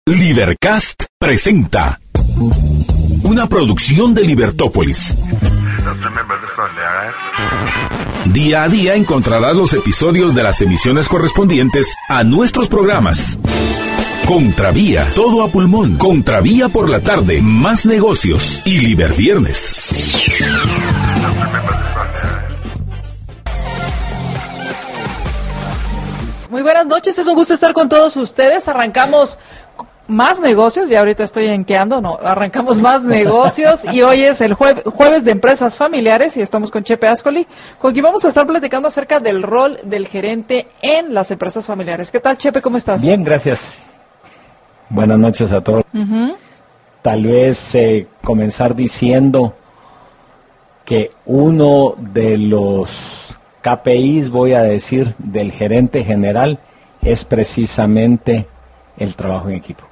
Lidercast presenta una producción de Libertópolis. Día a día encontrarás los episodios de las emisiones correspondientes a nuestros programas. Contravía, todo a pulmón. Contravía por la tarde, más negocios y Liberviernes. Muy buenas noches, es un gusto estar con todos ustedes. Arrancamos más negocios, ya ahorita estoy arrancamos más negocios y hoy es el jueves de empresas familiares y estamos con Chepe Ascoli, con quien vamos a estar platicando acerca del rol del gerente en las empresas familiares. ¿Qué tal, Chepe? ¿Cómo estás? Bien, gracias. Buenas noches a todos. Tal vez comenzar diciendo que uno de los KPIs, voy a decir, del gerente general es precisamente el trabajo en equipo.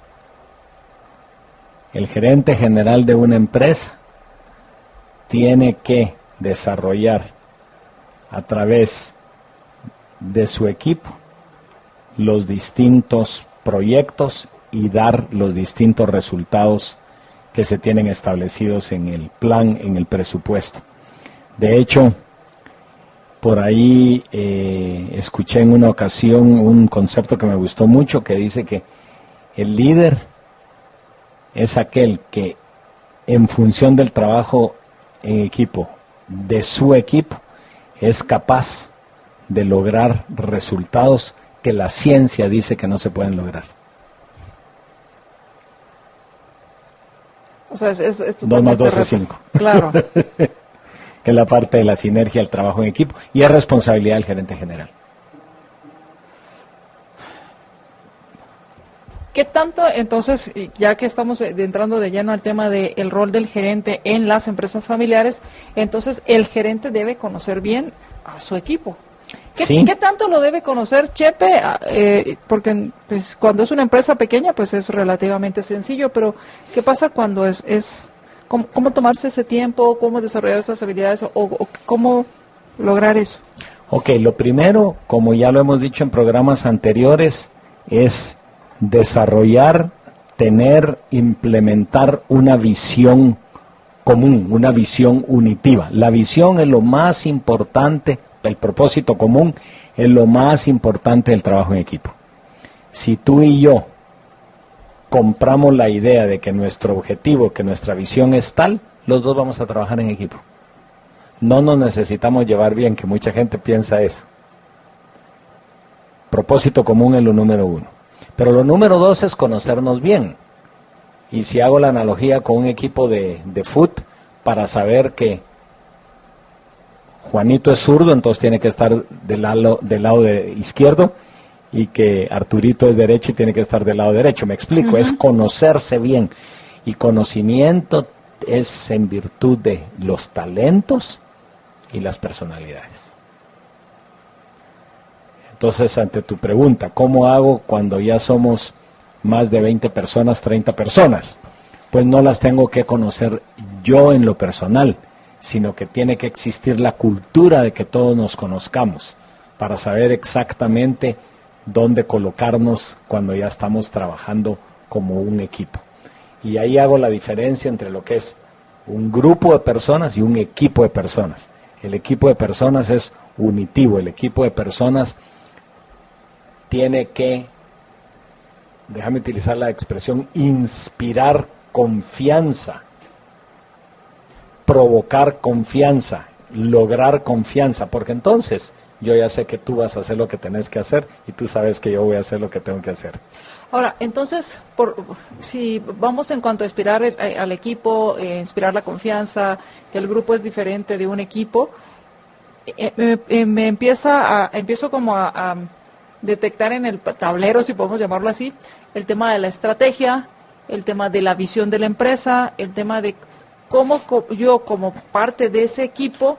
El gerente general de una empresa tiene que desarrollar a través de su equipo los distintos proyectos y dar los distintos resultados que se tienen establecidos en el plan, en el presupuesto. De hecho, por ahí escuché en una ocasión un concepto que me gustó mucho, que dice que el líder es aquel que, en función del trabajo en equipo, de su equipo, es capaz de lograr resultados que la ciencia dice que no se pueden lograr. O sea, es 2 más 2 es 5. Claro. Que es la parte de la sinergia, el trabajo en equipo, y es responsabilidad del gerente general. ¿Qué tanto, entonces, ya que estamos entrando de lleno al tema del rol del gerente en las empresas familiares, entonces el gerente debe conocer bien a su equipo? ¿Qué tanto lo debe conocer, Chepe? Porque pues, cuando es una empresa pequeña, pues es relativamente sencillo, pero ¿qué pasa cuando es ¿Cómo tomarse ese tiempo? ¿Cómo desarrollar esas habilidades? ¿O cómo lograr eso? Ok, lo primero, como ya lo hemos dicho en programas anteriores, es desarrollar, implementar una visión común, una visión unitiva. La visión es lo más importante, el propósito común es lo más importante del trabajo en equipo. Si tú y yo compramos la idea de que nuestro objetivo, que nuestra visión es tal, los dos vamos a trabajar en equipo. No nos necesitamos llevar bien, que mucha gente piensa eso. Propósito común es lo número 1. Pero lo número 2 es conocernos bien. Y si hago la analogía con un equipo de fútbol, para saber que Juanito es zurdo, entonces tiene que estar del lado izquierdo, y que Arturito es derecho y tiene que estar del lado derecho. Me explico, es conocerse bien. Y conocimiento es en virtud de los talentos y las personalidades. Entonces, ante tu pregunta, ¿cómo hago cuando ya somos más de 20 personas, 30 personas? Pues no las tengo que conocer yo en lo personal, sino que tiene que existir la cultura de que todos nos conozcamos para saber exactamente dónde colocarnos cuando ya estamos trabajando como un equipo. Y ahí hago la diferencia entre lo que es un grupo de personas y un equipo de personas. El equipo de personas es unitivo, el equipo de personas tiene que, déjame utilizar la expresión, inspirar confianza, provocar confianza, lograr confianza, porque entonces yo ya sé que tú vas a hacer lo que tenés que hacer y tú sabes que yo voy a hacer lo que tengo que hacer. Ahora, entonces, si vamos en cuanto a inspirar al equipo, inspirar la confianza, que el grupo es diferente de un equipo, empiezo como a detectar en el tablero, si podemos llamarlo así, el tema de la estrategia, el tema de la visión de la empresa, el tema de cómo yo como parte de ese equipo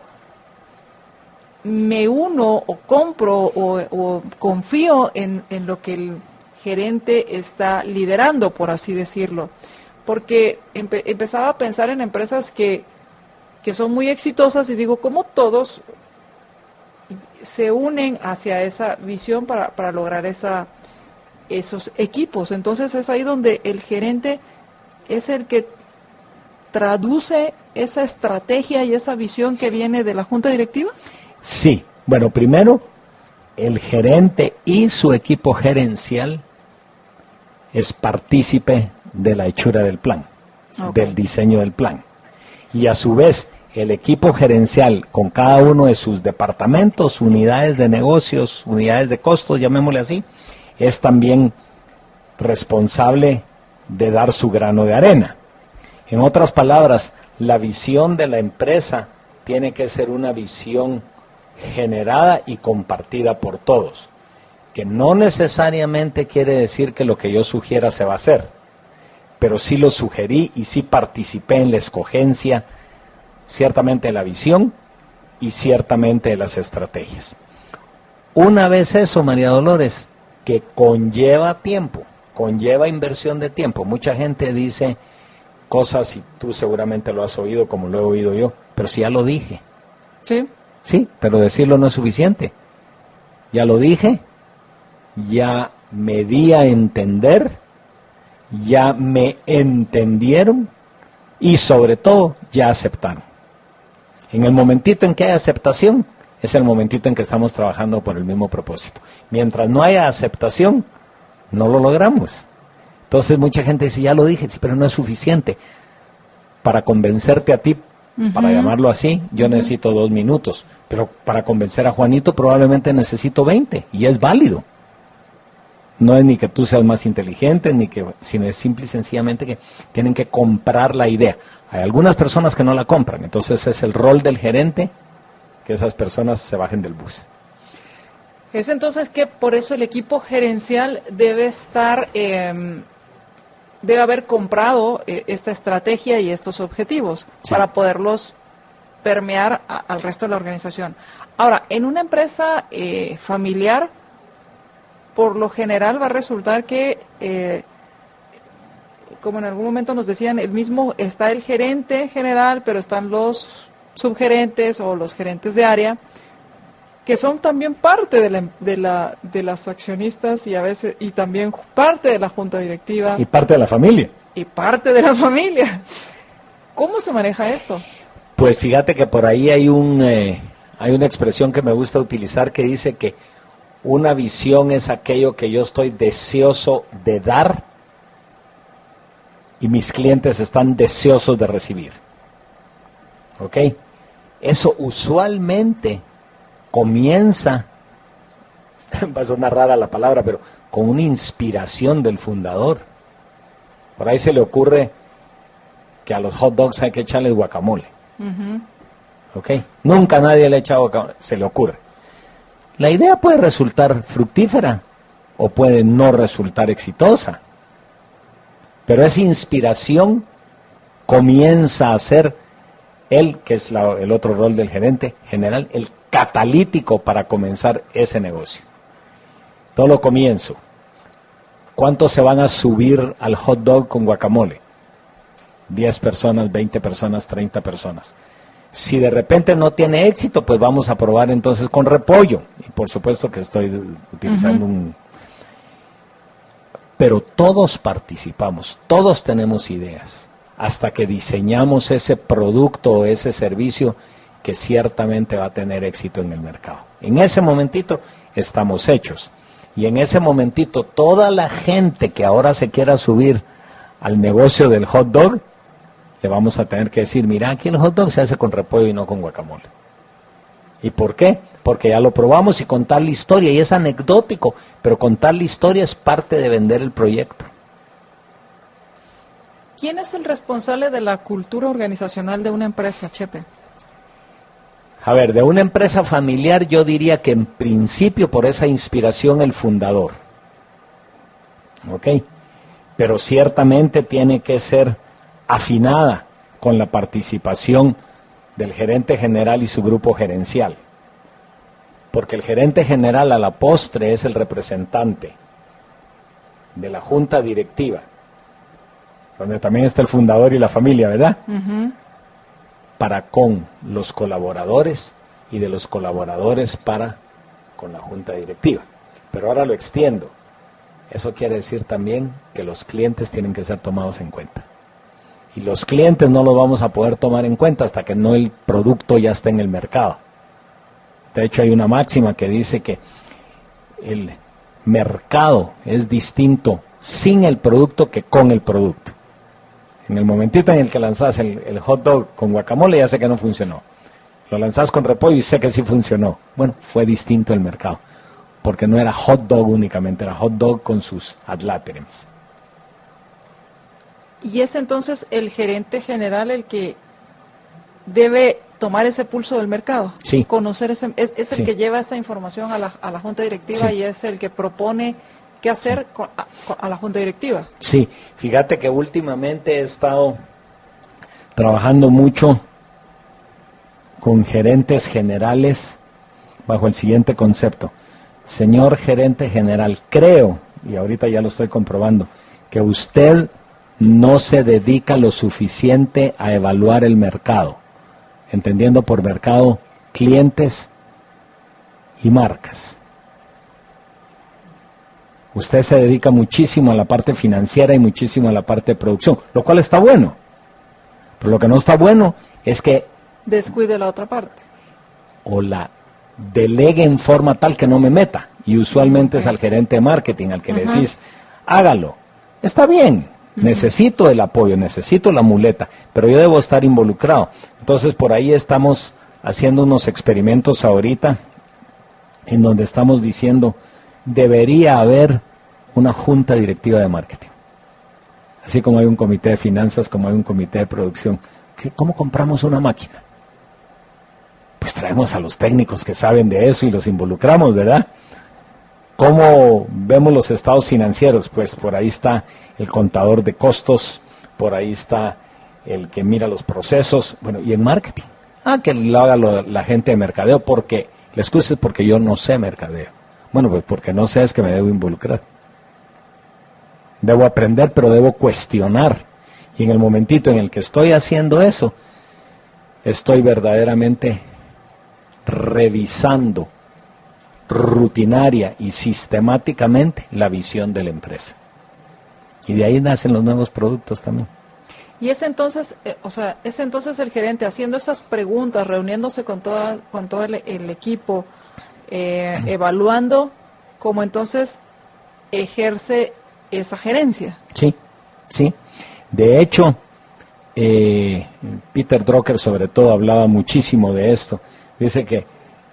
me uno o compro o confío en lo que el gerente está liderando, por así decirlo. Porque empezaba a pensar en empresas que son muy exitosas y digo, ¿cómo todos se unen hacia esa visión para lograr esa esos equipos. Entonces es ahí donde el gerente es el que traduce esa estrategia y esa visión que viene de la junta directiva. Sí, bueno, primero el gerente y su equipo gerencial es partícipe de la hechura del plan, del diseño del plan. Y a su vez, el equipo gerencial, con cada uno de sus departamentos, unidades de negocios, unidades de costos, llamémosle así, es también responsable de dar su grano de arena. En otras palabras, la visión de la empresa tiene que ser una visión generada y compartida por todos, que no necesariamente quiere decir que lo que yo sugiera se va a hacer, pero sí lo sugerí y sí participé en la escogencia, ciertamente de la visión y ciertamente de las estrategias. Una vez eso, María Dolores, que conlleva tiempo, conlleva inversión de tiempo. Mucha gente dice cosas, y tú seguramente lo has oído como lo he oído yo, pero si ya lo dije. Sí. Sí, pero decirlo no es suficiente. Ya lo dije, ya me di a entender, ya me entendieron y sobre todo ya aceptaron. En el momentito en que hay aceptación, es el momentito en que estamos trabajando por el mismo propósito. Mientras no haya aceptación, no lo logramos. Entonces mucha gente dice, ya lo dije, sí, pero no es suficiente. Para convencerte a ti, para llamarlo así, yo necesito 2 minutos, pero para convencer a Juanito probablemente necesito 20, y es válido. No es ni que tú seas más inteligente, sino es simple y sencillamente que tienen que comprar la idea. Hay algunas personas que no la compran, entonces es el rol del gerente que esas personas se bajen del bus. Es entonces que por eso el equipo gerencial debe estar, debe haber comprado esta estrategia y estos objetivos para poderlos permear al resto de la organización. Ahora, en una empresa familiar, por lo general va a resultar que, como en algún momento nos decían, está el gerente general, pero están los subgerentes o los gerentes de área, que son también parte de las accionistas y a veces y también parte de la junta directiva. Y parte de la familia. Y parte de la familia. ¿Cómo se maneja eso? Pues fíjate que por ahí hay una expresión que me gusta utilizar que dice que una visión es aquello que yo estoy deseoso de dar y mis clientes están deseosos de recibir. ¿Ok? Eso usualmente comienza, va a sonar rara la palabra, pero con una inspiración del fundador. Por ahí se le ocurre que a los hot dogs hay que echarles guacamole. ¿Ok? Nunca nadie le echa guacamole, se le ocurre. La idea puede resultar fructífera o puede no resultar exitosa, pero esa inspiración comienza a ser que es el otro rol del gerente general, el catalítico para comenzar ese negocio. Todo lo comienzo. ¿Cuántos se van a subir al hot dog con guacamole? 10 personas, 20 personas, 30 personas. Si de repente no tiene éxito, pues vamos a probar entonces con repollo. Y por supuesto que estoy utilizando Pero todos participamos, todos tenemos ideas, hasta que diseñamos ese producto o ese servicio que ciertamente va a tener éxito en el mercado. En ese momentito estamos hechos. Y en ese momentito toda la gente que ahora se quiera subir al negocio del hot dog, le vamos a tener que decir, mira, aquí el hot dog se hace con repollo y no con guacamole. ¿Y por qué? Porque ya lo probamos y contar la historia, y es anecdótico, pero contar la historia es parte de vender el proyecto. ¿Quién es el responsable de la cultura organizacional de una empresa, Chepe? A ver, de una empresa familiar yo diría que en principio por esa inspiración el fundador. ¿Ok? Pero ciertamente tiene que ser afinada con la participación del gerente general y su grupo gerencial. Porque el gerente general a la postre es el representante de la junta directiva, donde también está el fundador y la familia, ¿verdad? Para con los colaboradores y de los colaboradores para con la junta directiva. Pero ahora lo extiendo. Eso quiere decir también que los clientes tienen que ser tomados en cuenta. Y los clientes no los vamos a poder tomar en cuenta hasta que no el producto ya esté en el mercado. De hecho, hay una máxima que dice que el mercado es distinto sin el producto que con el producto. En el momentito en el que lanzas el hot dog con guacamole, ya sé que no funcionó. Lo lanzas con repollo y sé que sí funcionó. Bueno, fue distinto el mercado, porque no era hot dog únicamente, era hot dog con sus ad laterems. Y es entonces el gerente general el que debe tomar ese pulso del mercado. Sí. Conocer es Sí. el que lleva esa información a la junta directiva, Sí. y es el que propone qué hacer a la junta directiva. Sí, fíjate que últimamente he estado trabajando mucho con gerentes generales bajo el siguiente concepto. Señor gerente general, creo, y ahorita ya lo estoy comprobando, que usted no se dedica lo suficiente a evaluar el mercado, entendiendo por mercado clientes y marcas. Usted se dedica muchísimo a la parte financiera y muchísimo a la parte de producción, lo cual está bueno. Pero lo que no está bueno es que Descuide la otra parte. o la delegue en forma tal que no me meta. Y usualmente es al gerente de marketing, al que le decís, hágalo. Está bien, necesito el apoyo, necesito la muleta, pero yo debo estar involucrado. Entonces por ahí estamos haciendo unos experimentos ahorita en donde estamos diciendo, debería haber una junta directiva de marketing. Así como hay un comité de finanzas, como hay un comité de producción. ¿Cómo compramos una máquina? Pues traemos a los técnicos que saben de eso y los involucramos, ¿verdad? ¿Cómo vemos los estados financieros? Pues por ahí está el contador de costos, por ahí está el que mira los procesos, bueno, y en marketing. Que lo haga la gente de mercadeo, porque la excusa es porque yo no sé mercadeo. Bueno, pues porque no sé es que me debo involucrar. Debo aprender, pero debo cuestionar. Y en el momentito en el que estoy haciendo eso, estoy verdaderamente revisando rutinaria y sistemáticamente la visión de la empresa. Y de ahí nacen los nuevos productos también. Y es entonces, es entonces el gerente haciendo esas preguntas, reuniéndose con todo el equipo, evaluando cómo entonces ejerce esa gerencia. Sí, sí. De hecho, Peter Drucker sobre todo hablaba muchísimo de esto. Dice que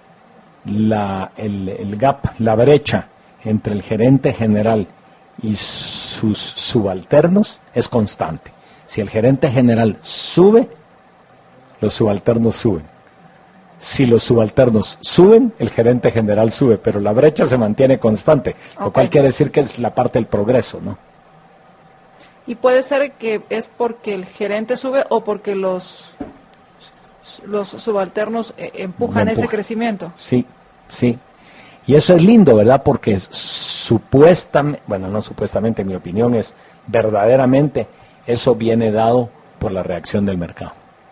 el gap, la brecha entre el gerente general y sus subalternos es constante. Si el gerente general sube, los subalternos suben. Si los subalternos suben, el gerente general sube, pero la brecha se mantiene constante, lo cual quiere decir que es la parte del progreso, ¿no? Y puede ser que es porque el gerente sube o porque los subalternos empujan ese crecimiento. Sí, sí. Y eso es lindo, ¿verdad? Porque supuestamente, bueno, no supuestamente, en mi opinión es verdaderamente, eso viene dado por la reacción del mercado.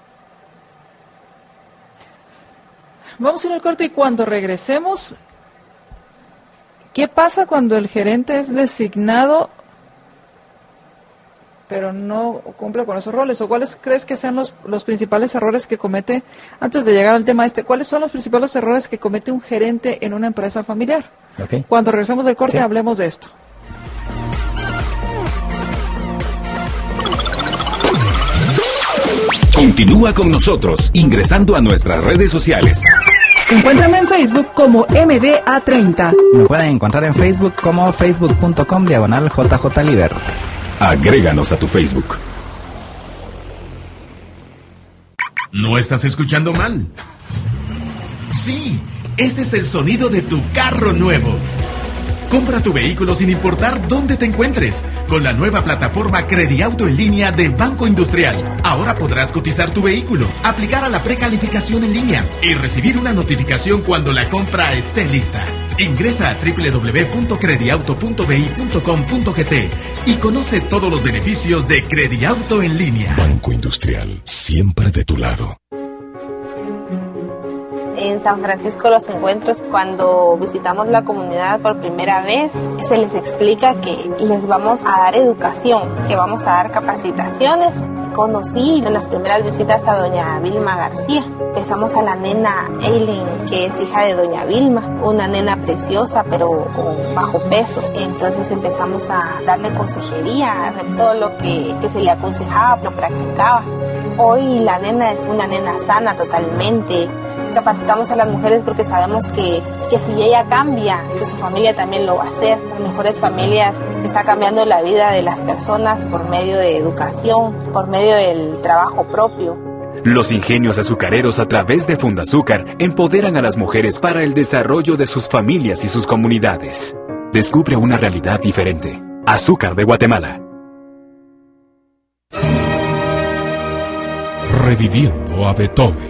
Vamos a ir al corte y cuando regresemos, ¿qué pasa cuando el gerente es designado pero no cumple con esos roles? ¿O cuáles crees que sean los principales errores que comete, antes de llegar al tema cuáles son los principales errores que comete un gerente en una empresa familiar? Okay. Cuando regresemos del corte, sí, hablemos de esto. Continúa con nosotros ingresando a nuestras redes sociales. Encuéntrame en Facebook como MDA30. Me pueden encontrar en Facebook como facebook.com/JJLiber. Agréganos a tu Facebook. No estás escuchando mal. Sí, ese es el sonido de tu carro nuevo. Compra tu vehículo sin importar dónde te encuentres, con la nueva plataforma Crediauto en línea de Banco Industrial. Ahora podrás cotizar tu vehículo, aplicar a la precalificación en línea y recibir una notificación cuando la compra esté lista. Ingresa a www.crediauto.bi.com.gt y conoce todos los beneficios de Crediauto en línea. Banco Industrial, siempre de tu lado. En San Francisco Los Encuentros, cuando visitamos la comunidad por primera vez, se les explica que les vamos a dar educación, que vamos a dar capacitaciones. Conocí en las primeras visitas a doña Vilma García. Empezamos a la nena Eileen, que es hija de doña Vilma, una nena preciosa pero con bajo peso. Entonces empezamos a darle consejería, todo lo que se le aconsejaba, lo practicaba. Hoy la nena es una nena sana totalmente. Capacitamos a las mujeres porque sabemos que si ella cambia, pues su familia también lo va a hacer. Las mejores familias está cambiando la vida de las personas por medio de educación, por medio del trabajo propio. Los ingenios azucareros a través de Fundazúcar empoderan a las mujeres para el desarrollo de sus familias y sus comunidades. Descubre una realidad diferente. Azúcar de Guatemala. Reviviendo a Beethoven.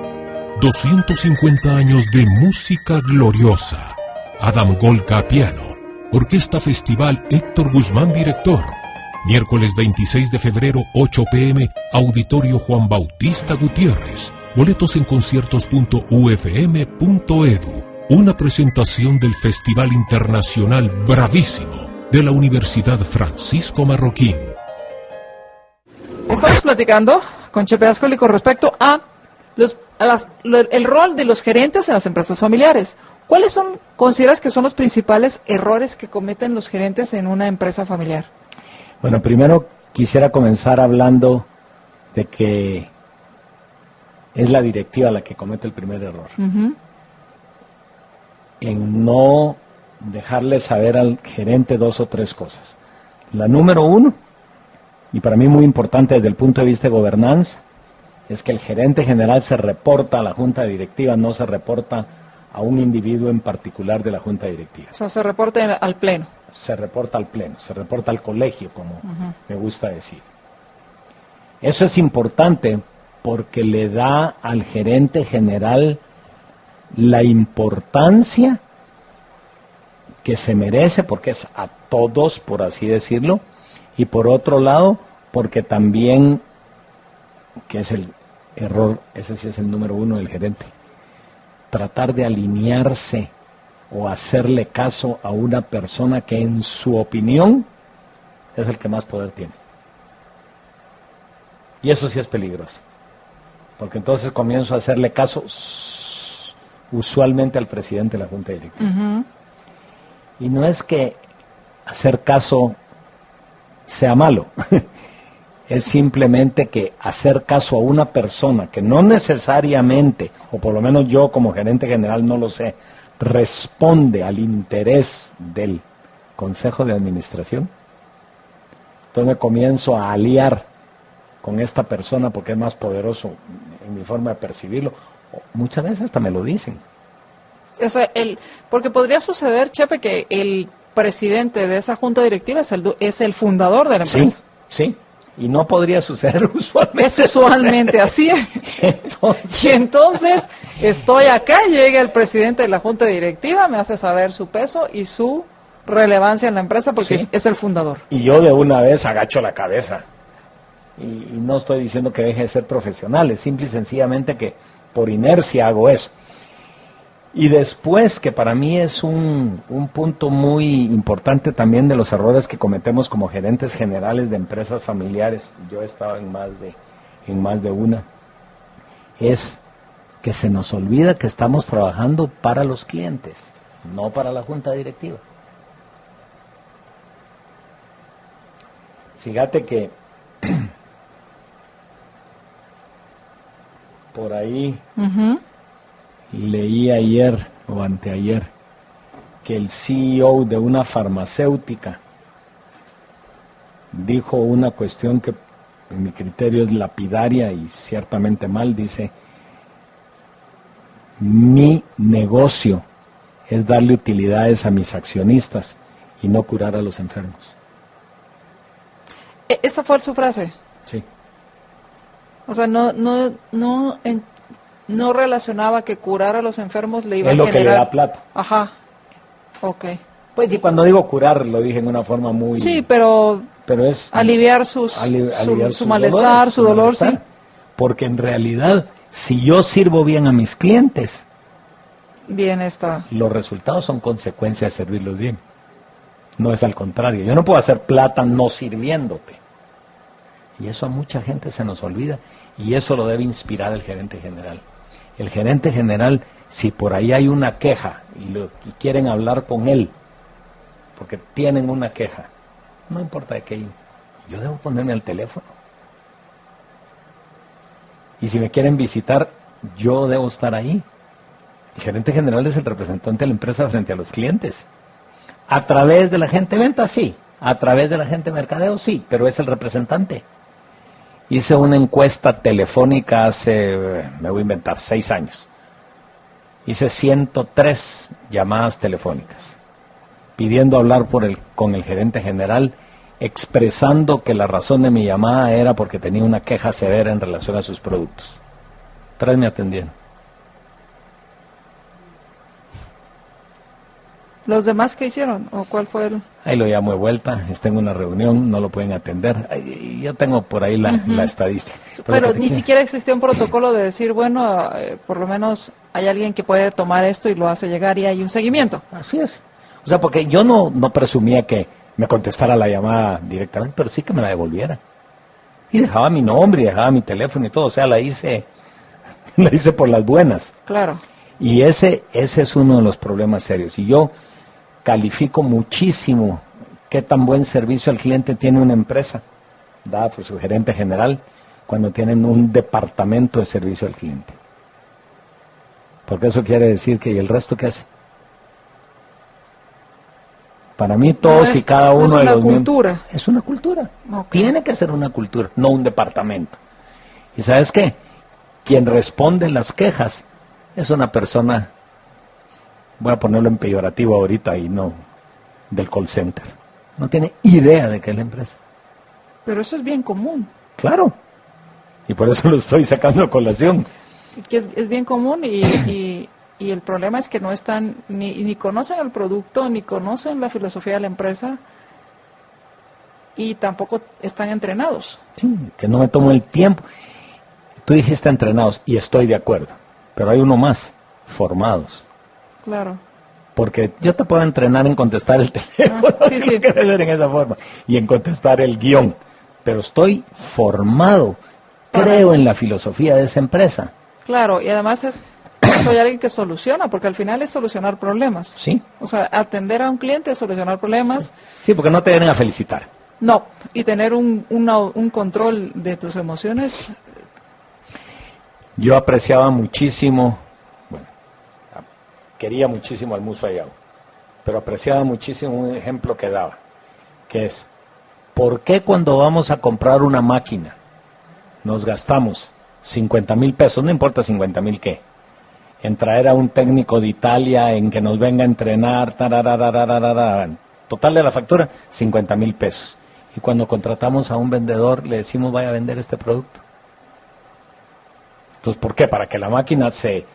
250 años de música gloriosa. Adam Golka piano. Orquesta Festival Héctor Guzmán director. Miércoles 26 de febrero, 8 p.m. Auditorio Juan Bautista Gutiérrez. Boletos en conciertos.ufm.edu. Una presentación del Festival Internacional Bravísimo de la Universidad Francisco Marroquín. Estamos platicando con Chepe Ascoli con respecto a el rol de los gerentes en las empresas familiares. ¿Cuáles consideras que son los principales errores que cometen los gerentes en una empresa familiar? Bueno, primero quisiera comenzar hablando de que es la directiva la que comete el primer error. En no dejarle saber al gerente 2 o 3 cosas. La número 1, y para mí muy importante desde el punto de vista de gobernanza, es que el gerente general se reporta a la junta directiva, no se reporta a un individuo en particular de la junta directiva. O sea, se reporta al pleno. Se reporta al pleno, se reporta al colegio, como me gusta decir. Eso es importante porque le da al gerente general la importancia que se merece, porque es a todos, por así decirlo, y por otro lado, porque también, que es el error, ese sí es el número 1 del gerente, tratar de alinearse o hacerle caso a una persona que en su opinión es el que más poder tiene. Y eso sí es peligroso, porque entonces comienzo a hacerle caso usualmente al presidente de la junta directiva. Y no es que hacer caso sea malo, es simplemente que hacer caso a una persona que no necesariamente, o por lo menos yo como gerente general no lo sé, responde al interés del Consejo de Administración. Entonces me comienzo a aliar con esta persona porque es más poderoso en mi forma de percibirlo. Muchas veces hasta me lo dicen. O sea, porque podría suceder, Chepe, que el presidente de esa junta directiva es el fundador de la empresa. Sí, y no podría suceder usualmente. Es usualmente así. Y entonces estoy acá, llega el presidente de la junta directiva, me hace saber su peso y su relevancia en la empresa porque es el fundador. Y yo de una vez agacho la cabeza. Y no estoy diciendo que deje de ser profesional, es simple y sencillamente que por inercia hago eso. Y después, que para mí es un punto muy importante también de los errores que cometemos como gerentes generales de empresas familiares, yo he estado en más de una, es que se nos olvida que estamos trabajando para los clientes, no para la junta directiva. Fíjate que por ahí leí ayer o anteayer que el CEO de una farmacéutica dijo una cuestión que en mi criterio es lapidaria y ciertamente mal. Dice: mi negocio es darle utilidades a mis accionistas y no curar a los enfermos. ¿Esa fue su frase? Sí. O sea, no relacionaba que curar a los enfermos le iba a generar... Es lo que le da plata. Ajá, ok. Pues y cuando digo curar, lo dije en una forma muy... Sí, pero es aliviar su malestar, su dolor, sí. Porque en realidad, si yo sirvo bien a mis clientes, bien esta. Los resultados son consecuencia de servirlos bien. No es al contrario. Yo no puedo hacer plata no sirviéndote. Y eso a mucha gente se nos olvida. Y eso lo debe inspirar el gerente general. El gerente general, si por ahí hay una queja y quieren hablar con él, porque tienen una queja, no importa de qué, yo debo ponerme al teléfono. Y si me quieren visitar, yo debo estar ahí. El gerente general es el representante de la empresa frente a los clientes. A través de la gente de venta, sí. A través de la gente de mercadeo, sí. Pero es el representante. Hice una encuesta telefónica hace, me voy a inventar, 6 años. Hice 103 llamadas telefónicas, pidiendo hablar con el gerente general, expresando que la razón de mi llamada era porque tenía una queja severa en relación a sus productos. 3 me atendieron. ¿Los demás qué hicieron? ¿O cuál fue el...? Ahí lo llamo de vuelta, está en una reunión, no lo pueden atender. Yo tengo por ahí la estadística. Pero ni siquiera existía un protocolo de decir, bueno, por lo menos hay alguien que puede tomar esto y lo hace llegar y hay un seguimiento. Así es. O sea, porque yo no presumía que me contestara la llamada directamente, pero sí que me la devolviera. Y dejaba mi nombre, y dejaba mi teléfono y todo. O sea, la hice por las buenas. Claro. Y ese es uno de los problemas serios. Y yo califico muchísimo qué tan buen servicio al cliente tiene una empresa, dada por su gerente general, cuando tienen un departamento de servicio al cliente. Porque eso quiere decir que, ¿y el resto qué hace? Para mí todos y cada uno de los miembros... Es una cultura. Okay. Tiene que ser una cultura, no un departamento. ¿Y sabes qué? Quien responde las quejas es una persona, voy a ponerlo en peyorativo ahorita y no, del call center. No tiene idea de qué es la empresa. Pero eso es bien común. Claro. Y por eso lo estoy sacando a colación. Que es bien común y el problema es que no están, ni conocen el producto, ni conocen la filosofía de la empresa y tampoco están entrenados. Sí, que no me tomo el tiempo. Tú dijiste entrenados y estoy de acuerdo, pero hay uno más, formados. Claro. Porque yo te puedo entrenar en contestar el teléfono, sí, si lo quieres ver en esa forma, y en contestar el guión, pero estoy formado, creo en la filosofía de esa empresa. Claro, y además soy alguien que soluciona, porque al final es solucionar problemas. Sí. O sea, atender a un cliente es solucionar problemas. Sí, porque no te vienen a felicitar. No, y tener un control de tus emociones. Yo apreciaba muchísimo, quería muchísimo al Muso Ayau, pero apreciaba muchísimo un ejemplo que daba, que es, ¿por qué cuando vamos a comprar una máquina nos gastamos 50,000 pesos, no importa 50,000 qué, en traer a un técnico de Italia, en que nos venga a entrenar, total de la factura, 50,000 pesos. Y cuando contratamos a un vendedor, le decimos, vaya a vender este producto. Entonces, ¿por qué? Para que la máquina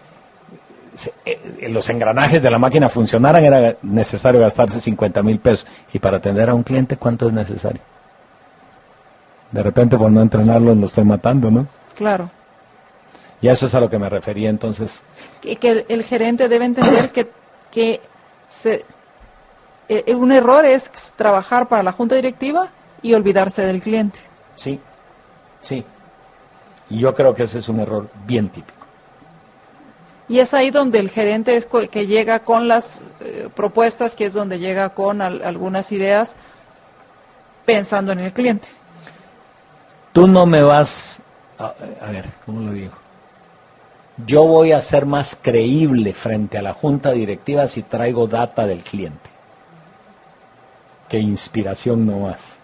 los engranajes de la máquina funcionaran, era necesario gastarse 50,000 pesos. Y para atender a un cliente, ¿cuánto es necesario? De repente, por no entrenarlo, lo estoy matando, ¿no? Claro. Y a eso es a lo que me refería, entonces. Que el gerente debe entender que un error es trabajar para la junta directiva y olvidarse del cliente. Sí, sí. Y yo creo que ese es un error bien típico. Y es ahí donde el gerente es que llega con las propuestas, que es donde llega con algunas ideas pensando en el cliente. Tú no me vas... A ver, ¿cómo lo digo? Yo voy a ser más creíble frente a la junta directiva si traigo data del cliente que inspiración no más.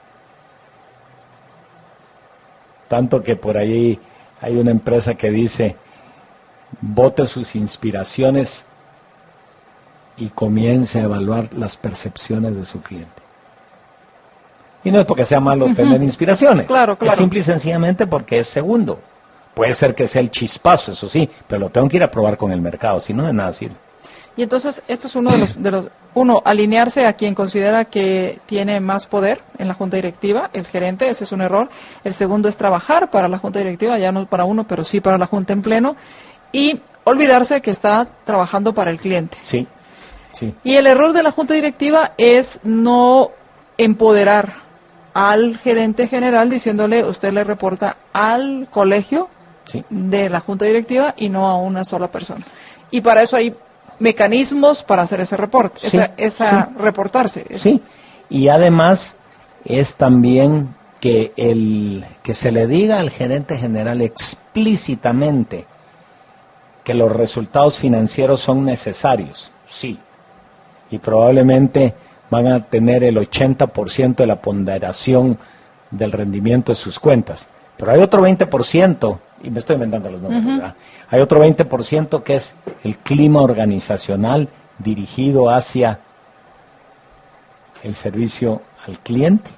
Tanto que por ahí hay una empresa que dice, bote sus inspiraciones y comience a evaluar las percepciones de su cliente. Y no es porque sea malo tener inspiraciones, claro. Es simple y sencillamente porque es segundo. Puede ser que sea el chispazo, eso sí, pero lo tengo que ir a probar con el mercado, si no de nada sirve. Y entonces esto es uno de los alinearse a quien considera que tiene más poder en la junta directiva, el gerente, ese es un error. El segundo es trabajar para la junta directiva, ya no para uno, pero sí para la junta en pleno. Y olvidarse que está trabajando para el cliente. Sí, sí. Y el error de la junta directiva es no empoderar al gerente general diciéndole, usted le reporta al colegio de la junta directiva y no a una sola persona. Y para eso hay mecanismos para hacer ese reporte, reportarse. Sí, y además es también que se le diga al gerente general explícitamente que los resultados financieros son necesarios, sí, y probablemente van a tener el 80% de la ponderación del rendimiento de sus cuentas, pero hay otro 20%, y me estoy inventando los números, ¿verdad? Hay otro 20% que es el clima organizacional dirigido hacia el servicio al cliente,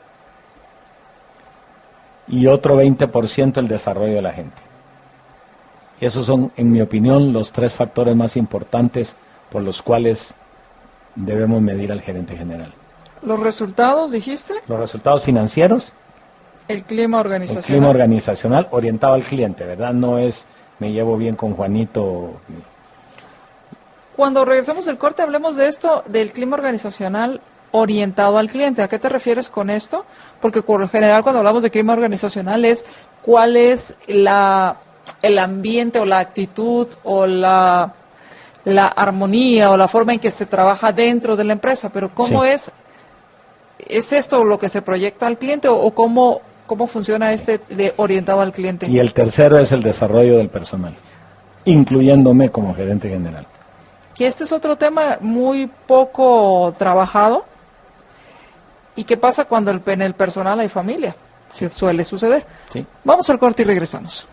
y otro 20% el desarrollo de la gente. Y esos son, en mi opinión, los 3 factores más importantes por los cuales debemos medir al gerente general. ¿Los resultados, dijiste? Los resultados financieros. El clima organizacional. El clima organizacional orientado al cliente, ¿verdad? No es, me llevo bien con Juanito. Cuando regresemos del corte, hablemos de esto, del clima organizacional orientado al cliente. ¿A qué te refieres con esto? Porque por lo general cuando hablamos de clima organizacional es cuál es el ambiente o la actitud o la armonía o la forma en que se trabaja dentro de la empresa, pero ¿cómo es esto lo que se proyecta al cliente o cómo funciona de orientado al cliente? Y el tercero es el desarrollo del personal, incluyéndome como gerente general. Que este es otro tema muy poco trabajado. ¿Y qué pasa cuando en el personal hay familia? Sí. Suele suceder. Sí. Vamos al corte y regresamos.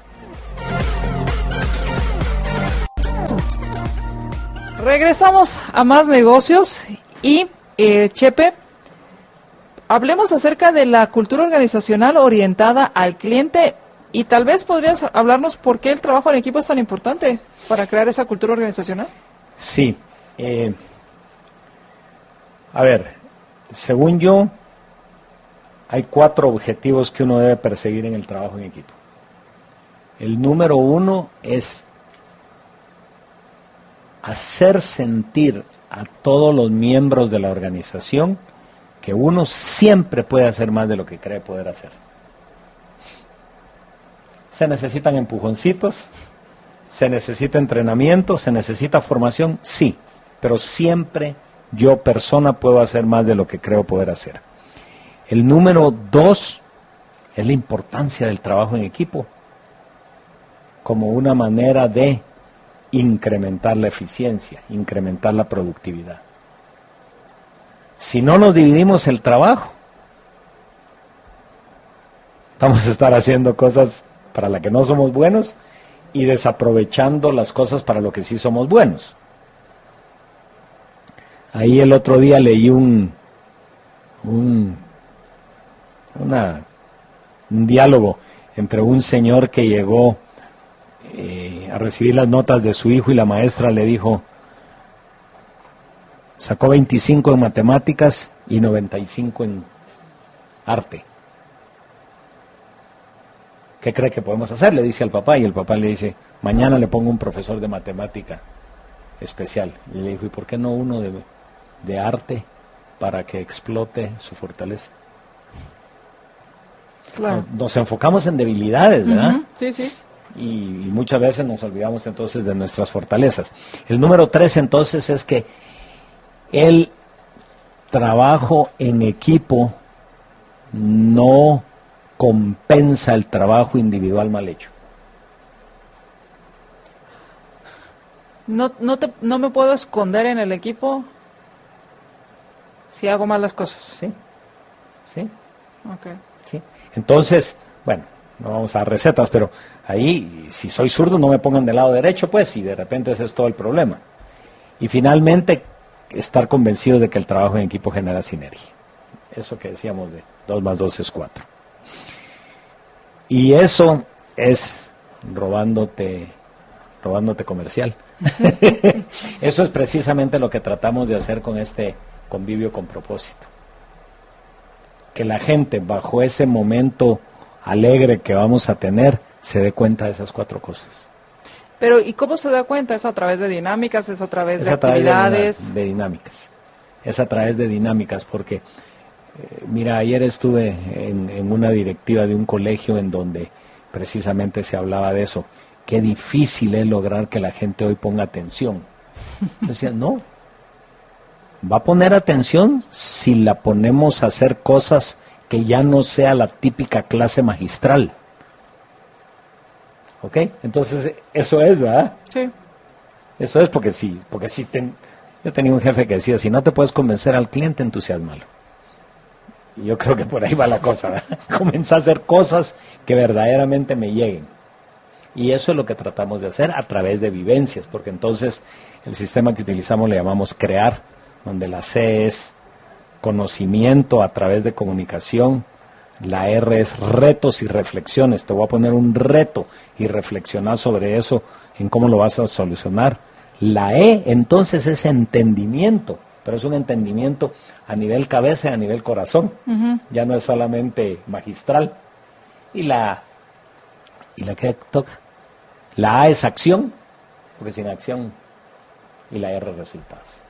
Regresamos a más negocios y, Chepe, hablemos acerca de la cultura organizacional orientada al cliente y tal vez podrías hablarnos por qué el trabajo en equipo es tan importante para crear esa cultura organizacional. Sí. A ver, según yo, hay 4 objetivos que uno debe perseguir en el trabajo en equipo. El número 1 es hacer sentir a todos los miembros de la organización que uno siempre puede hacer más de lo que cree poder hacer. Se necesitan empujoncitos, se necesita entrenamiento, se necesita formación, sí, pero siempre yo, persona, puedo hacer más de lo que creo poder hacer. El número 2 es la importancia del trabajo en equipo como una manera de incrementar la eficiencia, incrementar la productividad. Si no nos dividimos el trabajo, vamos a estar haciendo cosas para las que no somos buenos y desaprovechando las cosas para lo que sí somos buenos. Ahí el otro día leí un diálogo entre un señor que llegó a recibir las notas de su hijo y la maestra le dijo, sacó 25 en matemáticas y 95 en arte. ¿Qué cree que podemos hacer? Le dice al papá, y el papá le dice, mañana le pongo un profesor de matemática especial. Y le dijo, ¿y por qué no uno de arte para que explote su fortaleza? Claro. Nos enfocamos en debilidades, ¿verdad? Sí, sí. Y muchas veces nos olvidamos entonces de nuestras fortalezas. El número 3 entonces es que el trabajo en equipo no compensa el trabajo individual mal hecho. No me puedo esconder en el equipo si hago mal las cosas. Sí, sí. Okay. Sí. Entonces, bueno, no vamos a dar recetas, pero ahí, si soy zurdo, no me pongan del lado derecho, pues, y de repente ese es todo el problema. Y finalmente, estar convencido de que el trabajo en equipo genera sinergia. Eso que decíamos de 2 más 2 es 4. Y eso es robándote comercial. Eso es precisamente lo que tratamos de hacer con este convivio con propósito. Que la gente, bajo ese momento alegre que vamos a tener, se dé cuenta de esas 4 cosas. Pero, ¿y cómo se da cuenta? ¿Es a través de dinámicas? ¿Es a través de actividades? De dinámicas. Es a través de dinámicas, porque, mira, ayer estuve en una directiva de un colegio en donde precisamente se hablaba de eso. Qué difícil es lograr que la gente hoy ponga atención. Yo decía, no. Va a poner atención si la ponemos a hacer cosas que ya no sea la típica clase magistral. ¿Ok? Entonces, eso es, ¿verdad? Sí. Eso es porque yo tenía un jefe que decía, si no te puedes convencer al cliente, entusiasmalo. Y yo creo que por ahí va la cosa, ¿verdad? Comenzar a hacer cosas que verdaderamente me lleguen. Y eso es lo que tratamos de hacer a través de vivencias, porque entonces el sistema que utilizamos le llamamos CREAR, donde la C es conocimiento a través de comunicación, la R es retos y reflexiones. Te voy a poner un reto y reflexionar sobre eso, en cómo lo vas a solucionar. La E entonces es entendimiento, pero es un entendimiento a nivel cabeza y a nivel corazón. Ya no es solamente magistral. ¿Y la que toca? La A es acción, porque sin acción, y la R resultados.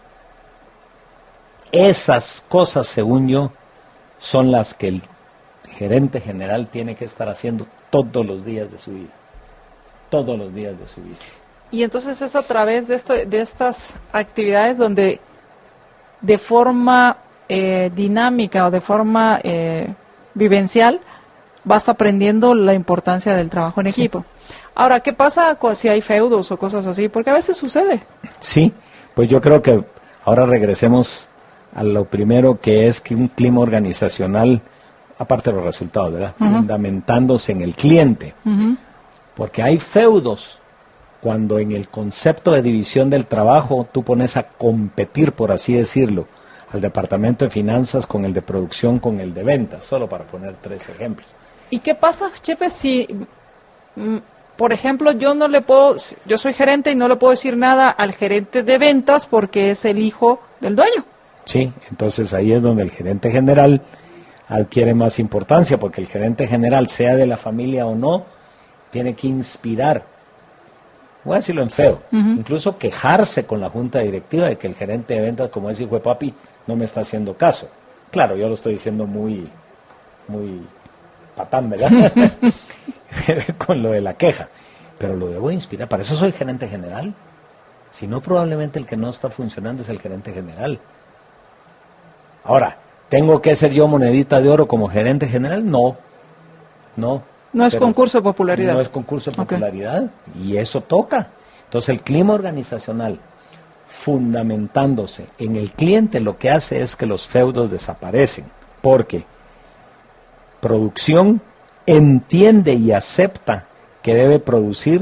Esas cosas, según yo, son las que el gerente general tiene que estar haciendo todos los días de su vida. Todos los días de su vida. Y entonces es a través de estas actividades donde de forma dinámica o de forma vivencial vas aprendiendo la importancia del trabajo en equipo. Ahora, ¿qué pasa si hay feudos o cosas así? Porque a veces sucede. Sí, pues yo creo que ahora regresemos a lo primero, que es que un clima organizacional, aparte de los resultados, ¿verdad? Fundamentándose en el cliente. Porque hay feudos cuando en el concepto de división del trabajo tú pones a competir, por así decirlo, al departamento de finanzas con el de producción, con el de ventas, solo para poner 3 ejemplos. ¿Y qué pasa, Chepe, si, por ejemplo, yo soy gerente y no le puedo decir nada al gerente de ventas porque es el hijo del dueño? Sí, entonces ahí es donde el gerente general adquiere más importancia, porque el gerente general, sea de la familia o no, tiene que inspirar, voy a decirlo en feo, incluso quejarse con la junta directiva de que el gerente de ventas, como es hijo de papi, no me está haciendo caso. Claro, yo lo estoy diciendo muy patán, ¿verdad? Con lo de la queja, pero lo debo inspirar, para eso soy gerente general. Si no, probablemente el que no está funcionando es el gerente general. Ahora, ¿tengo que ser yo monedita de oro como gerente general? No. No es concurso de popularidad. No es concurso de popularidad, y eso toca. Entonces el clima organizacional, fundamentándose en el cliente, lo que hace es que los feudos desaparecen, porque producción entiende y acepta que debe producir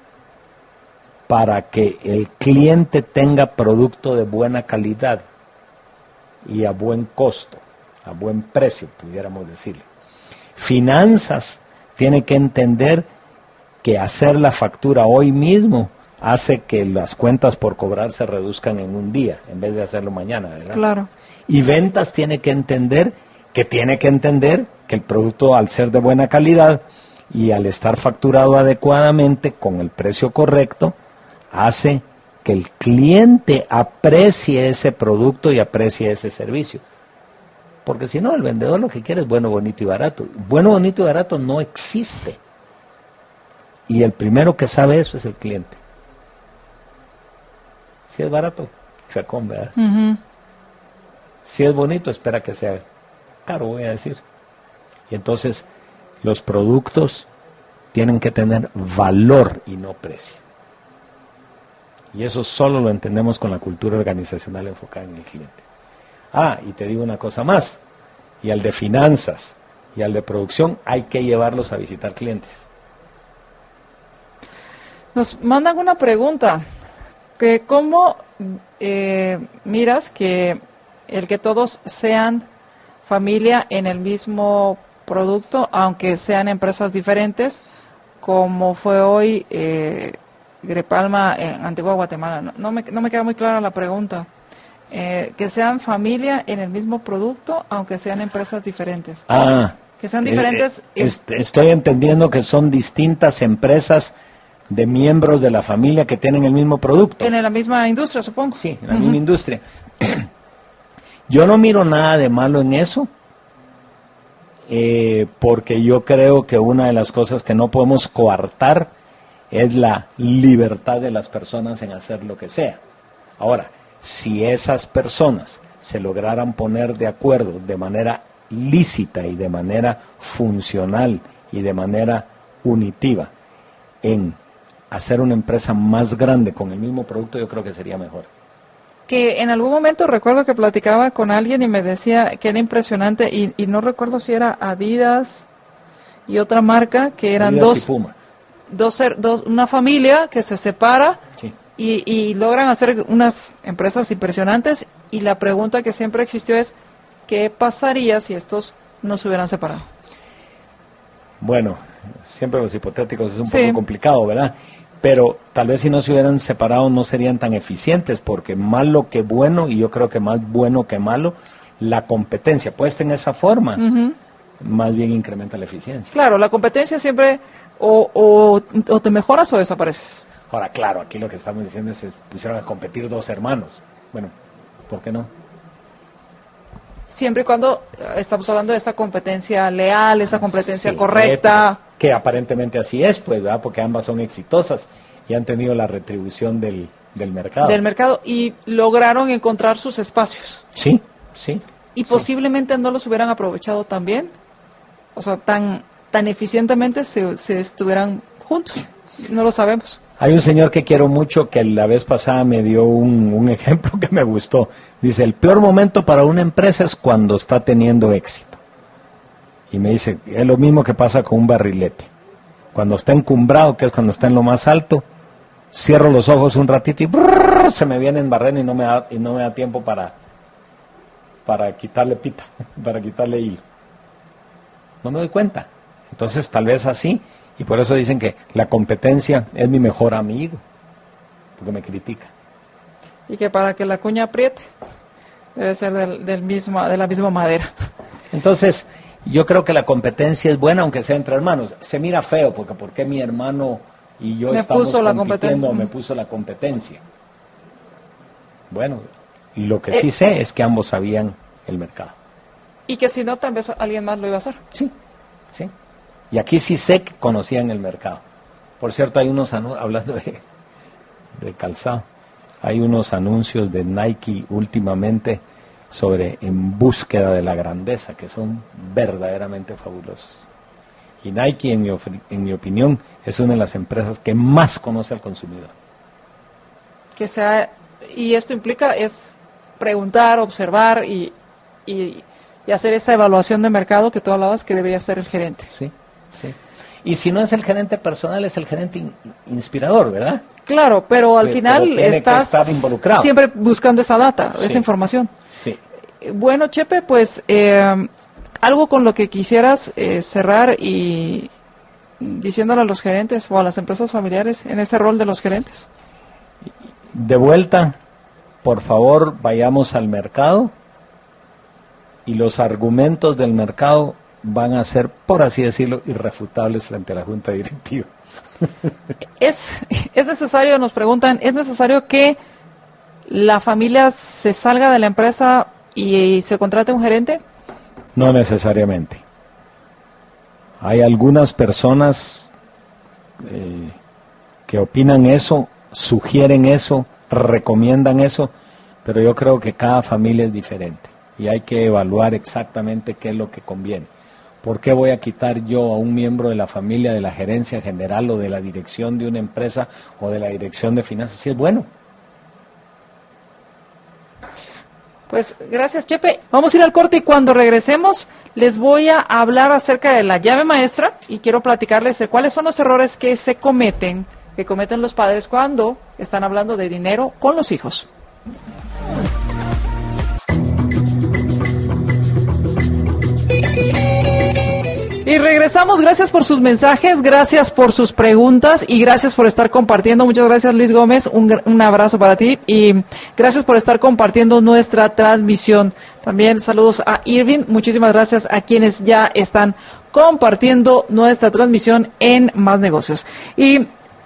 para que el cliente tenga producto de buena calidad y a buen costo, a buen precio, pudiéramos decirle. Finanzas tiene que entender que hacer la factura hoy mismo hace que las cuentas por cobrar se reduzcan en un día, en vez de hacerlo mañana, ¿verdad? Claro. Y ventas tiene que entender que el producto, al ser de buena calidad y al estar facturado adecuadamente con el precio correcto, hace que el cliente aprecie ese producto y aprecie ese servicio. Porque si no, el vendedor lo que quiere es bueno, bonito y barato. Bueno, bonito y barato no existe. Y el primero que sabe eso es el cliente. Si es barato, chacón, ¿verdad? Si es bonito, espera que sea caro, voy a decir. Y entonces, los productos tienen que tener valor y no precio. Y eso solo lo entendemos con la cultura organizacional enfocada en el cliente. Y te digo una cosa más, y al de finanzas y al de producción hay que llevarlos a visitar clientes. Nos mandan una pregunta, que cómo miras que el que todos sean familia en el mismo producto, aunque sean empresas diferentes, como fue hoy Grepalma en Antigua Guatemala. No me queda muy clara la pregunta. Que sean familia en el mismo producto, aunque sean empresas diferentes. Que sean diferentes. Estoy entendiendo que son distintas empresas de miembros de la familia que tienen el mismo producto. En la misma industria, supongo. Sí, en la misma industria. Yo no miro nada de malo en eso, porque yo creo que una de las cosas que no podemos coartar es la libertad de las personas en hacer lo que sea. Ahora, si esas personas se lograran poner de acuerdo de manera lícita y de manera funcional y de manera unitiva en hacer una empresa más grande con el mismo producto, yo creo que sería mejor. Que en algún momento recuerdo que platicaba con alguien y me decía que era impresionante, y no recuerdo si era Adidas y otra marca, que eran Adidas y Puma. Una familia que se separa, sí, y logran hacer unas empresas impresionantes, y la pregunta que siempre existió es, ¿qué pasaría si estos no se hubieran separado? Bueno, siempre los hipotéticos es un poco complicado, ¿verdad? Pero tal vez si no se hubieran separado no serían tan eficientes, porque malo que bueno, y yo creo que más bueno que malo, la competencia puesta en esa forma, más bien incrementa la eficiencia. Claro, la competencia siempre o te mejoras o desapareces. Ahora, claro, aquí lo que estamos diciendo es que se pusieron a competir dos hermanos. Bueno, ¿por qué no? Siempre y cuando estamos hablando de esa competencia leal, esa competencia correcta. Ética, que aparentemente así es, pues, ¿verdad? Porque ambas son exitosas y han tenido la retribución del mercado. Del mercado, y lograron encontrar sus espacios. Sí, sí. Y posiblemente no los hubieran aprovechado tan bien, o sea, tan eficientemente se estuvieran juntos. No lo sabemos. Hay un señor que quiero mucho que la vez pasada me dio un ejemplo que me gustó. Dice, el peor momento para una empresa es cuando está teniendo éxito. Y me dice, es lo mismo que pasa con un barrilete. Cuando está encumbrado, que es cuando está en lo más alto, cierro los ojos un ratito y se me viene en barreno y no me da tiempo para quitarle pita, para quitarle hilo. No me doy cuenta. Entonces, tal vez así. Y por eso dicen que la competencia es mi mejor amigo, porque me critica. Y que para que la cuña apriete, debe ser de la misma madera. Entonces, yo creo que la competencia es buena, aunque sea entre hermanos. Se mira feo, porque ¿por qué mi hermano y yo estamos compitiendo? Me puso la competencia. Bueno, lo que sí sé es que ambos sabían el mercado. Y que si no, tal vez alguien más lo iba a hacer. Sí, sí. Y aquí sí sé que conocían el mercado. Por cierto, hay unos anuncios, hablando de calzado, hay unos anuncios de Nike últimamente sobre en búsqueda de la grandeza, que son verdaderamente fabulosos. Y Nike, en mi opinión, es una de las empresas que más conoce al consumidor. Y esto implica es preguntar, observar y hacer esa evaluación de mercado que tú hablabas que debería ser el gerente. Sí. Sí. Y si no es el gerente personal, es el gerente inspirador, ¿verdad? Claro, pero al final estás involucrado. Siempre buscando esa data, esa información. Sí. Bueno, Chepe, pues algo con lo que quisieras cerrar y diciéndole a los gerentes o a las empresas familiares en ese rol de los gerentes. De vuelta, por favor, vayamos al mercado y los argumentos del mercado van a ser, por así decirlo, irrefutables frente a la junta directiva. ¿Es necesario, nos preguntan, es necesario que la familia se salga de la empresa y se contrate un gerente? No necesariamente. Hay algunas personas que opinan eso, sugieren eso, recomiendan eso, pero yo creo que cada familia es diferente y hay que evaluar exactamente qué es lo que conviene. ¿Por qué voy a quitar yo a un miembro de la familia de la gerencia general o de la dirección de una empresa o de la dirección de finanzas? Si es bueno. Pues gracias, Chepe. Vamos a ir al corte y cuando regresemos les voy a hablar acerca de la llave maestra y quiero platicarles de cuáles son los errores que cometen los padres cuando están hablando de dinero con los hijos. Y regresamos, gracias por sus mensajes, gracias por sus preguntas y gracias por estar compartiendo. Muchas gracias, Luis Gómez, un abrazo para ti y gracias por estar compartiendo nuestra transmisión. También saludos a Irving, muchísimas gracias a quienes ya están compartiendo nuestra transmisión en Más Negocios. Y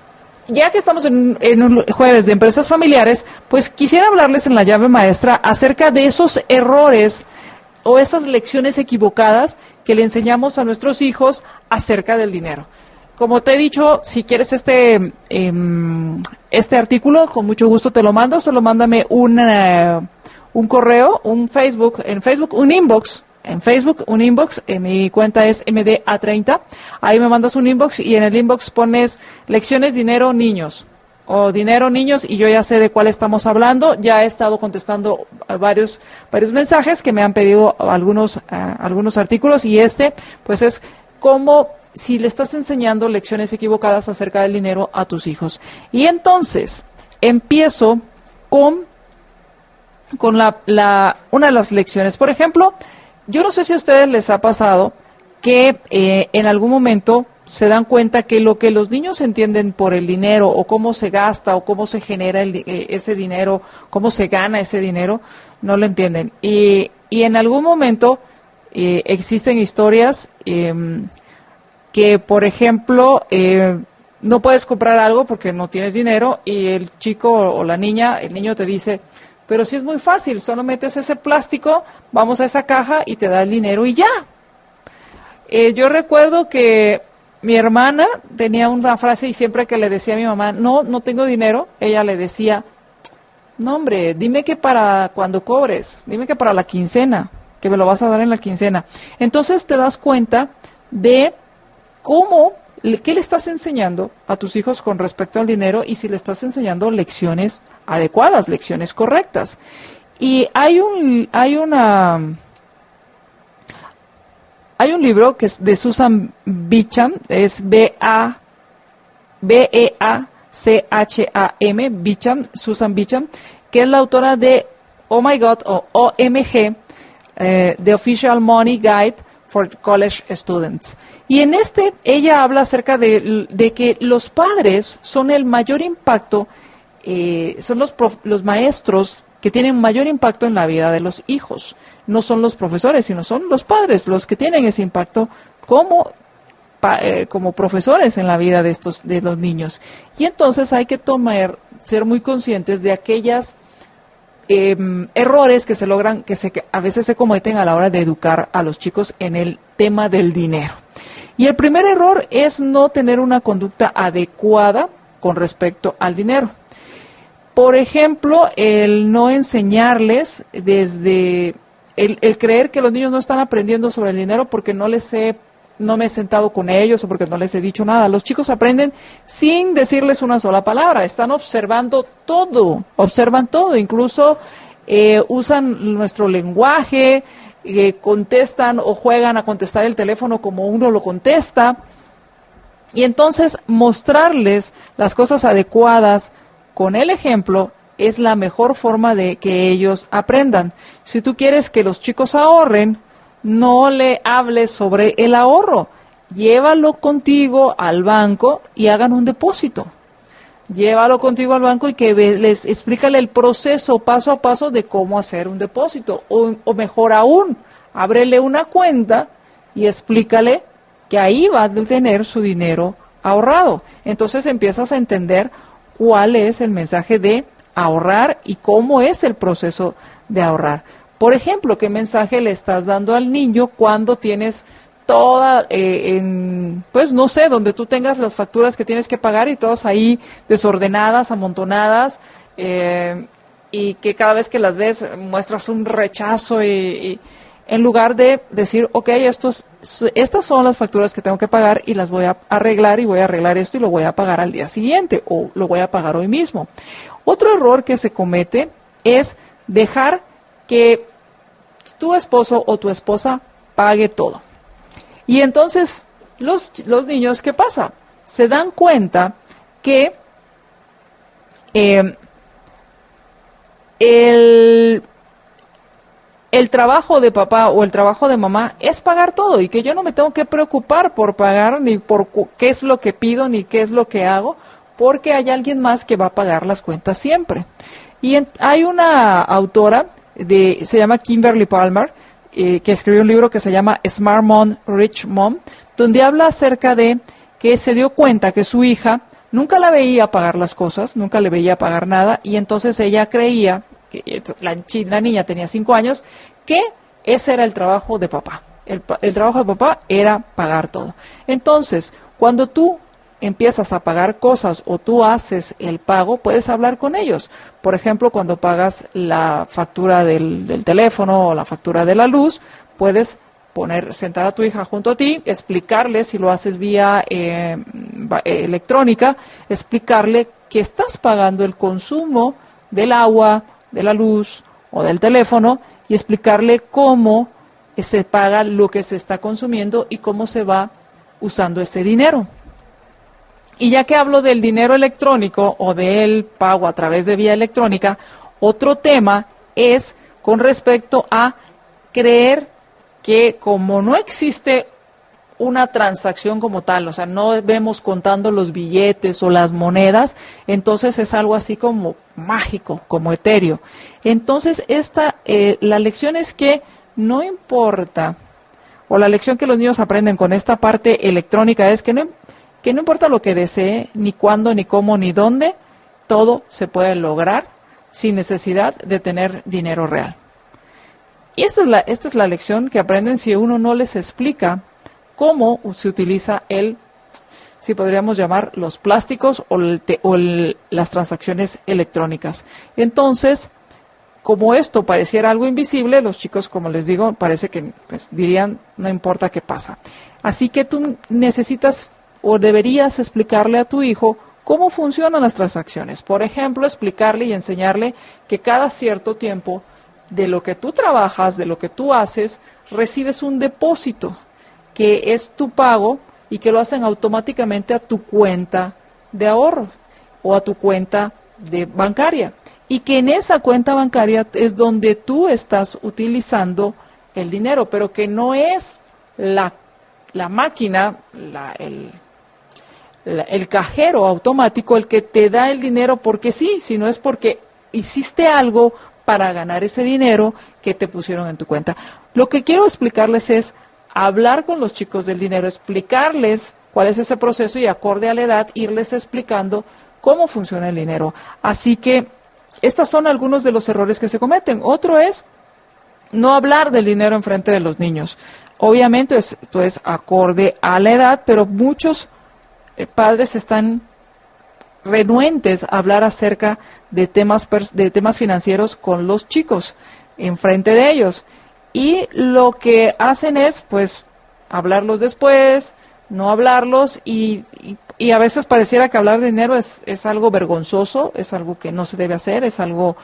ya que estamos en un jueves de empresas familiares, pues quisiera hablarles en la llave maestra acerca de esos errores o esas lecciones equivocadas que le enseñamos a nuestros hijos acerca del dinero. Como te he dicho, si quieres este artículo, con mucho gusto te lo mando. Solo mándame un correo, un Facebook, en Facebook un inbox. En Facebook, un inbox, mi cuenta es MDA30, ahí me mandas un inbox y en el inbox pones lecciones dinero niños, o dinero niños, y yo ya sé de cuál estamos hablando. Ya he estado contestando a varios mensajes que me han pedido algunos artículos, y pues es como si le estás enseñando lecciones equivocadas acerca del dinero a tus hijos. Y entonces, empiezo con una de las lecciones. Por ejemplo, yo no sé si a ustedes les ha pasado que en algún momento se dan cuenta que lo que los niños entienden por el dinero, o cómo se gasta, o cómo se genera ese dinero, cómo se gana ese dinero, no lo entienden. Y en algún momento existen historias que, por ejemplo, no puedes comprar algo porque no tienes dinero, y el chico o la niña, el niño te dice: pero sí es muy fácil, solo metes ese plástico, vamos a esa caja y te da el dinero y ya. Yo recuerdo que mi hermana tenía una frase, y siempre que le decía a mi mamá, no tengo dinero, ella le decía: no hombre, dime que para cuando cobres, dime que para la quincena, que me lo vas a dar en la quincena. Entonces te das cuenta de qué le estás enseñando a tus hijos con respecto al dinero, y si le estás enseñando lecciones adecuadas, lecciones correctas. Y hay un libro que es de Susan Beacham, es B-E-A-C-H-A-M, Beacham, Susan Beacham, que es la autora de Oh My God, o OMG, The Official Money Guide for College Students. Y en ella habla acerca de que los padres son el mayor impacto, son los maestros que tienen mayor impacto en la vida de los hijos. No son los profesores, sino son los padres los que tienen ese impacto como profesores en la vida de los niños. Y entonces hay que ser muy conscientes de aquellas errores que a veces se cometen a la hora de educar a los chicos en el tema del dinero. Y el primer error es no tener una conducta adecuada con respecto al dinero. Por ejemplo, el no enseñarles desde el creer que los niños no están aprendiendo sobre el dinero porque no me he sentado con ellos, o porque no les he dicho nada. Los chicos aprenden sin decirles una sola palabra, están observan todo, incluso usan nuestro lenguaje, contestan o juegan a contestar el teléfono como uno lo contesta. Y entonces mostrarles las cosas adecuadas con el ejemplo es la mejor forma de que ellos aprendan. Si tú quieres que los chicos ahorren, no le hables sobre el ahorro. Llévalo contigo al banco y hagan un depósito. Llévalo contigo al banco y explícale el proceso paso a paso de cómo hacer un depósito. O mejor aún, ábrele una cuenta y explícale que ahí va a tener su dinero ahorrado. Entonces empiezas a entender cuál es el mensaje de ahorrar y cómo es el proceso de ahorrar. Por ejemplo, ¿qué mensaje le estás dando al niño cuando tienes pues no sé, donde tú tengas las facturas que tienes que pagar y todas ahí desordenadas, amontonadas, y que cada vez que las ves muestras un rechazo y en lugar de decir, ok, estas son las facturas que tengo que pagar y las voy a arreglar, y voy a arreglar esto y lo voy a pagar al día siguiente, o lo voy a pagar hoy mismo. Otro error que se comete es dejar que tu esposo o tu esposa pague todo. Y entonces los niños, ¿qué pasa? Se dan cuenta que el trabajo de papá o el trabajo de mamá es pagar todo, y que yo no me tengo que preocupar por pagar, ni por qué es lo que pido, ni qué es lo que hago, porque hay alguien más que va a pagar las cuentas siempre. Y hay una autora, se llama Kimberly Palmer, que escribió un libro que se llama Smart Mom, Rich Mom, donde habla acerca de que se dio cuenta que su hija nunca la veía pagar las cosas, nunca le veía pagar nada, y entonces ella creía, que la niña tenía 5 años, que ese era el trabajo de papá. El trabajo de papá era pagar todo. Entonces, cuando tú empiezas a pagar cosas o tú haces el pago, puedes hablar con ellos. Por ejemplo, cuando pagas la factura del teléfono o la factura de la luz, puedes sentar a tu hija junto a ti, explicarle, si lo haces vía electrónica, explicarle que estás pagando el consumo del agua, de la luz o del teléfono, y explicarle cómo se paga lo que se está consumiendo y cómo se va usando ese dinero. Y ya que hablo del dinero electrónico o del pago a través de vía electrónica, otro tema es con respecto a creer que como no existe una transacción como tal, o sea, no vemos contando los billetes o las monedas, entonces es algo así como mágico, como etéreo. Entonces, la lección es que no importa, o la lección que los niños aprenden con esta parte electrónica es que no importa lo que desee, ni cuándo, ni cómo, ni dónde, todo se puede lograr sin necesidad de tener dinero real. Y esta es la lección que aprenden si uno no les explica cómo se utiliza si podríamos llamar los plásticos o las transacciones electrónicas. Entonces, como esto pareciera algo invisible, los chicos, como les digo, parece que dirían, no importa qué pasa. Así que tú necesitas o deberías explicarle a tu hijo cómo funcionan las transacciones. Por ejemplo, explicarle y enseñarle que cada cierto tiempo de lo que tú trabajas, de lo que tú haces, recibes un depósito, que es tu pago y que lo hacen automáticamente a tu cuenta de ahorro o a tu cuenta bancaria. Y que en esa cuenta bancaria es donde tú estás utilizando el dinero, pero que no es la máquina, el cajero automático el que te da el dinero porque sí, sino es porque hiciste algo para ganar ese dinero que te pusieron en tu cuenta. Lo que quiero explicarles es hablar con los chicos del dinero, explicarles cuál es ese proceso y acorde a la edad, irles explicando cómo funciona el dinero. Así que estos son algunos de los errores que se cometen. Otro es no hablar del dinero en frente de los niños. Obviamente esto es acorde a la edad, pero muchos padres están renuentes a hablar acerca de temas financieros con los chicos en frente de ellos. Y lo que hacen es, pues, hablarlos después, no hablarlos, y a veces pareciera que hablar de dinero es algo vergonzoso, es algo que no se debe hacer, es algo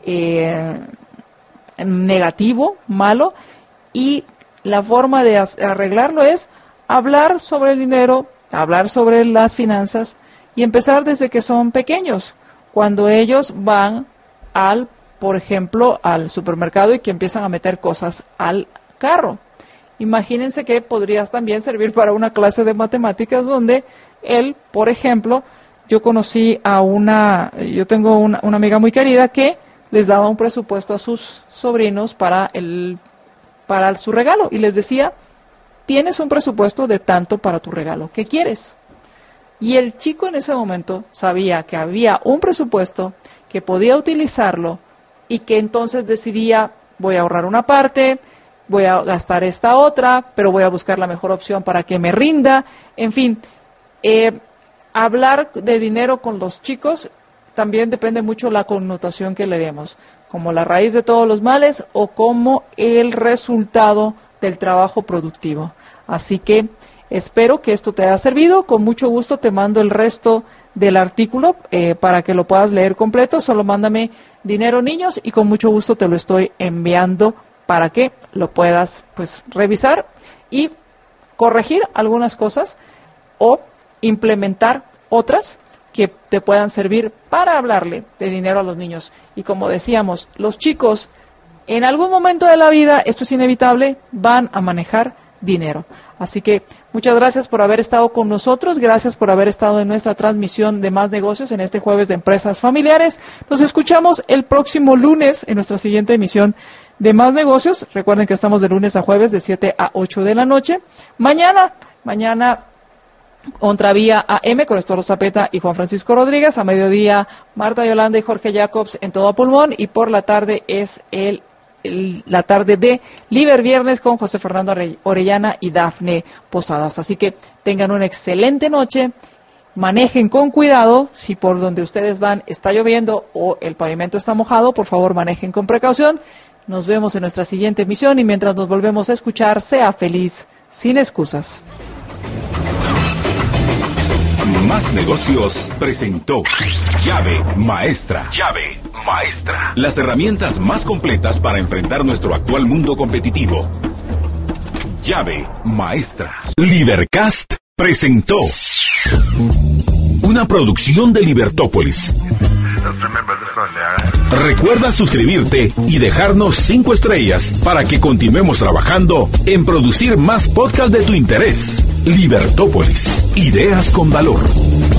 negativo, malo, y la forma de arreglarlo es hablar sobre el dinero, hablar sobre las finanzas y empezar desde que son pequeños, cuando ellos van por ejemplo, al supermercado y que empiezan a meter cosas al carro. Imagínense que podría también servir para una clase de matemáticas donde él, por ejemplo, yo tengo una amiga muy querida que les daba un presupuesto a sus sobrinos para su regalo y les decía, tienes un presupuesto de tanto para tu regalo, ¿qué quieres? Y el chico en ese momento sabía que había un presupuesto, que podía utilizarlo y que entonces decidía, voy a ahorrar una parte, voy a gastar esta otra, pero voy a buscar la mejor opción para que me rinda. En fin, hablar de dinero con los chicos también depende mucho la connotación que le demos, como la raíz de todos los males o como el resultado del trabajo productivo. Así que espero que esto te haya servido. Con mucho gusto te mando el resto del artículo para que lo puedas leer completo. Solo mándame dinero niños y con mucho gusto te lo estoy enviando para que lo puedas revisar y corregir algunas cosas o implementar otras que te puedan servir para hablarle de dinero a los niños. Y como decíamos, los chicos en algún momento de la vida, esto es inevitable, van a manejar dinero. Así que muchas gracias por haber estado con nosotros, gracias por haber estado en nuestra transmisión de Más Negocios en este jueves de Empresas Familiares. Nos escuchamos el próximo lunes en nuestra siguiente emisión de Más Negocios. Recuerden que estamos de lunes a jueves de 7 a 8 de la noche. Mañana Contravía AM con Estuardo Zapeta y Juan Francisco Rodríguez. A mediodía, Marta Yolanda y Jorge Jacobs en Todo a Pulmón. Y por la tarde es la tarde de Liber Viernes con José Fernando Orellana y Dafne Posadas. Así que tengan una excelente noche. Manejen con cuidado. Si por donde ustedes van está lloviendo o el pavimento está mojado, por favor manejen con precaución. Nos vemos en nuestra siguiente emisión y mientras nos volvemos a escuchar, sea feliz, sin excusas. Más Negocios presentó Llave Maestra. Llave Maestra. Las herramientas más completas para enfrentar nuestro actual mundo competitivo. Llave Maestra. Libercast presentó una producción de Libertópolis. Recuerda suscribirte y dejarnos 5 estrellas para que continuemos trabajando en producir más podcasts de tu interés. Libertópolis, ideas con valor.